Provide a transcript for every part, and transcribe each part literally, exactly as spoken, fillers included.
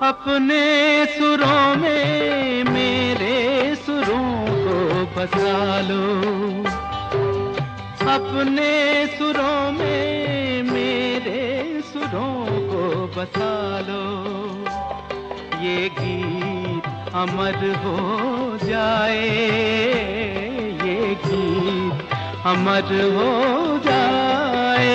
अपने सुरों में मेरे सुरों को बसा लो, अपने सुरों में मेरे सुरों को बसा लो। ये गीत अमर हो जाए, ये गीत अमर हो जाए।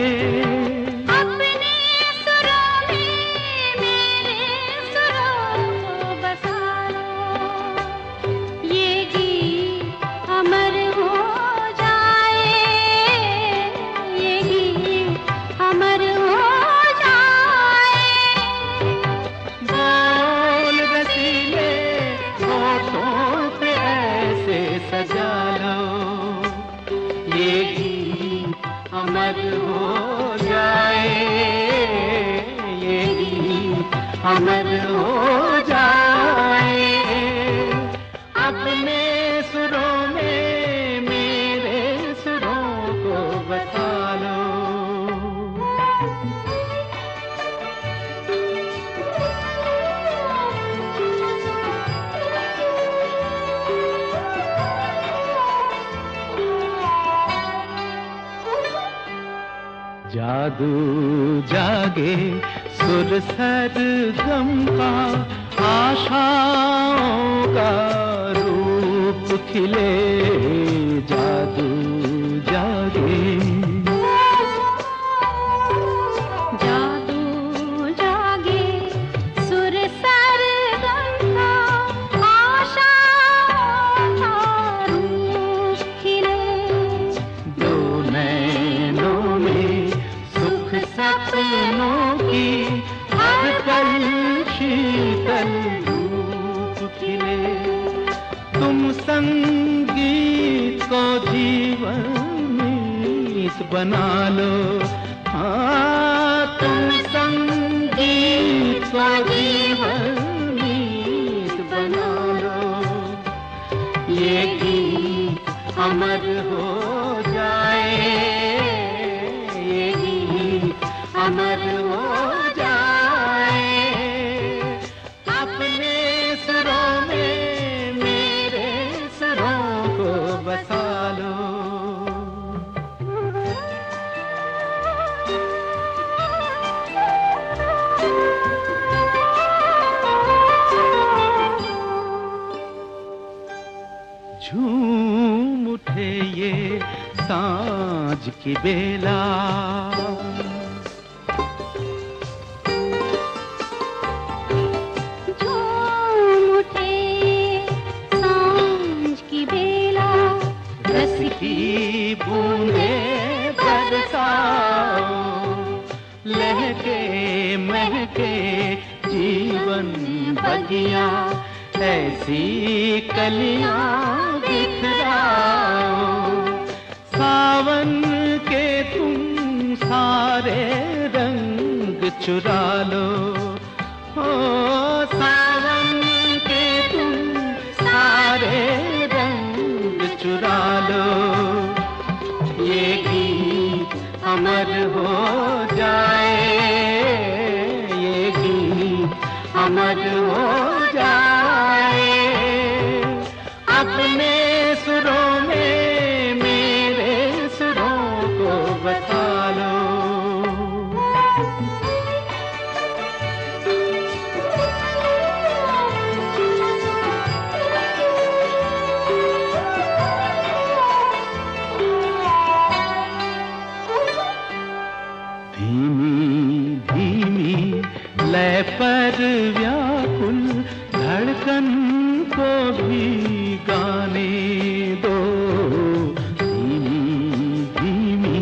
सजा लो, ये गीत अमर हो जाए, ये गीत अमर हो जाए। अपने सुरों में मेरे सुरों को बसा लो। जादू जागे सुर सरगम का, आशाओं का रूप खिले। जादू जागे, जादू जागे सुर सरगम का, आशाओं का रूप खिले। दो नैनों में सपनों की हर पल शीतल धूप खिले। तुम संगीत को जीवनीत बना लो, हाँ तुम संगीत को जीवनीत बना लो। ये गीत अमर हो जाए, अमर हो जाए। अपने सुरों में मेरे सुरों को बसा लो। झूम उठे ये सांझ की बेला, की बूंदे बरसाओ, लहके महके जीवन बगिया, ऐसी कलियां बिखराओ। सावन के तुम सारे रंग चुरा लो, हो सावन के तुम सारे रंग चुरा लो। ये गीत अमर हो जाए, ये गीत अमर हो जाए। अपने सुरों में मेरे सुरों को बसा लो। लय पर व्याकुल धड़कन को भी गाने दो, धीमी धीमी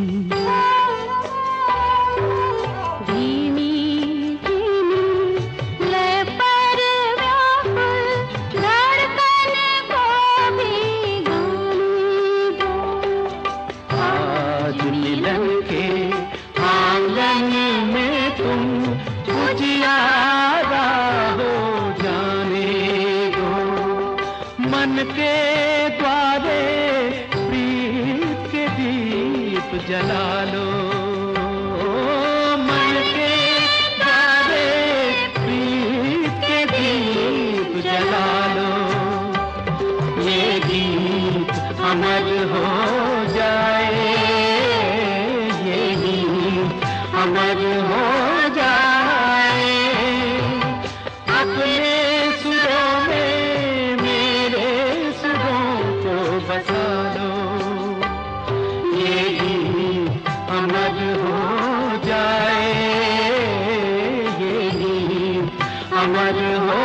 धीमी धीमी लय पर व्याकुल धड़कन को भी गाने दो। आज मिलन के आंगन में तुम उजियारा हो जाने दो। मन के द्वारे प्रीत के दीप जला लो, मन के द्वारे प्रीत अमर हो जाए। अपने सुरों में मेरे सुरों को बसा लो, ये गीत अमर हो जाए, ये गीत अमर हो